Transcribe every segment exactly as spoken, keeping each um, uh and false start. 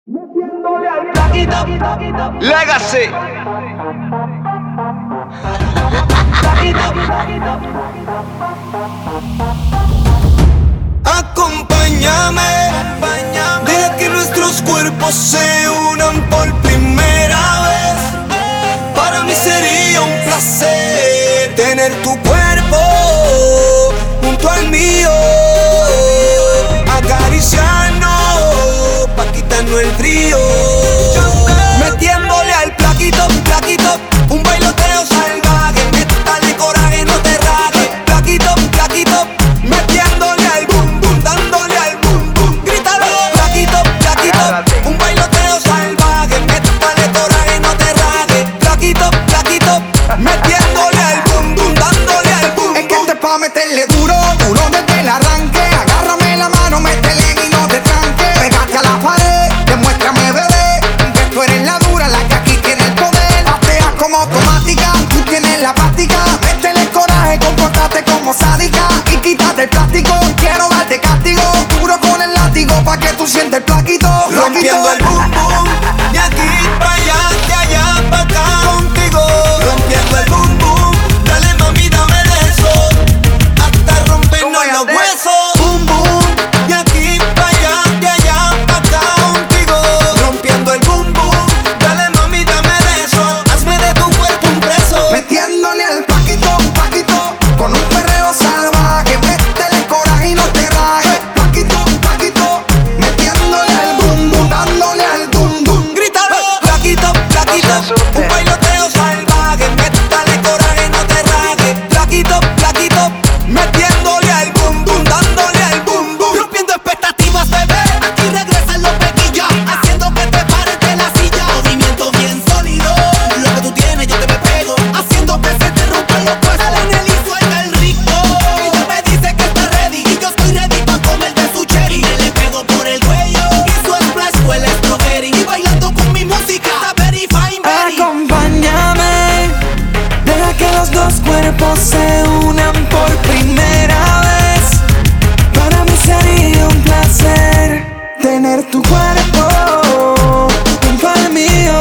Legacy. Acompáñame, deja que nuestros cuerpos se unan por primera vez. Para mí sería un placer tener tu cuerpo junto al mío, acariciarnos pa' quitarnos el frío, metiéndole al plaquito, plaquito, un bailoteo salvaje, métale coraje, no te rajes, plaquito, plaquito, metiéndole al boom boom, dándole al boom boom, grítalo, plaquito, plaquito, un bailoteo salvaje, métale coraje, no te rajes, plaquito, plaquito, metiéndole al boom boom, dándole al boom boom. Es que este pa' meterle duro, duro desde el arranque. Agárrame la mano, métele y no te tranques. Pégate a la pared, demuéstrame, bebé, que tú eres la dura, la que aquí tiene el poder. Pateas como automática, tú tienes la práctica. Métele coraje, compórtate como sádica y quítate el plástico. Quiero darte castigo, duro con el látigo pa' que tú sientes el plaquito. Rompiendo el boom boom, de aquí pa' allá, de allá pa' acá contigo. Rompiendo el boom boom, dale mami, dame de eso, hasta rompernos los huesos. Boom boom, de aquí pa' allá, de allá pa' acá contigo. Rompiendo el boom boom, dale mami, dame de eso, hazme de tu cuerpo un preso. Metiéndole al plaquito, plaquito, con un perreo salvaje. Métele coraje y no te rajes. Plaquito, plaquito, metiéndole al boom boom, dándole al boom boom. Grítalo, plaquito, plaquito, un bailoteo salvaje, métale coraje, no te rajes. Plaquito, plaquito, metiéndole al boom boom, dándole al boom boom. Rompiendo expectativas, bebé, aquí regresan los pequillas, haciendo que te pares de la silla. Movimiento bien sólido, lo que tú tienes yo te me pego, haciendo que se te rompan los huesos. Dale en el y suelta el rico, ella me dice que está ready y yo estoy ready pa' comer de su cherry. Le pego por el cuello y su splash huele a strawberry, y bailando con mi música está very fine, very. Acompáñame, deja que los dos cuerpos se unan por primera vez. Para mí sería un placer tener tu cuerpo junto al mío,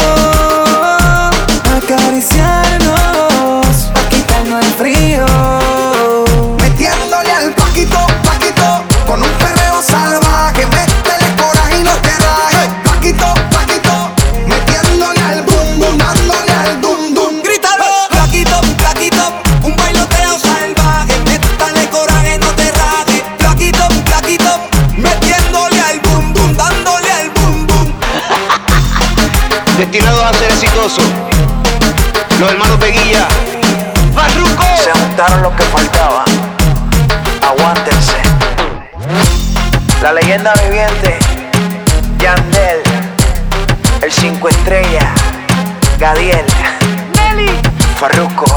acariciarnos pa' quitarnos el frío, metiéndole al plaquito, plaquito, con un perreo salvaje. Métele coraje y no te rajes. Plaquito, plaquito, metiéndole al boom boom, dándole al boom boom. Grítalo, plaquito, plaquito, un bailoteo salvaje, métale coraje, no te rajes. Plaquito, plaquito, metiéndole al boom boom, dándole al boom boom. Destinados a ser exitosos. Los hermanos Peguilla. Farruko. Se juntaron los que faltaban. Aguántense. La leyenda viviente, Yandel, el cinco estrellas, Gadiel, Farruko.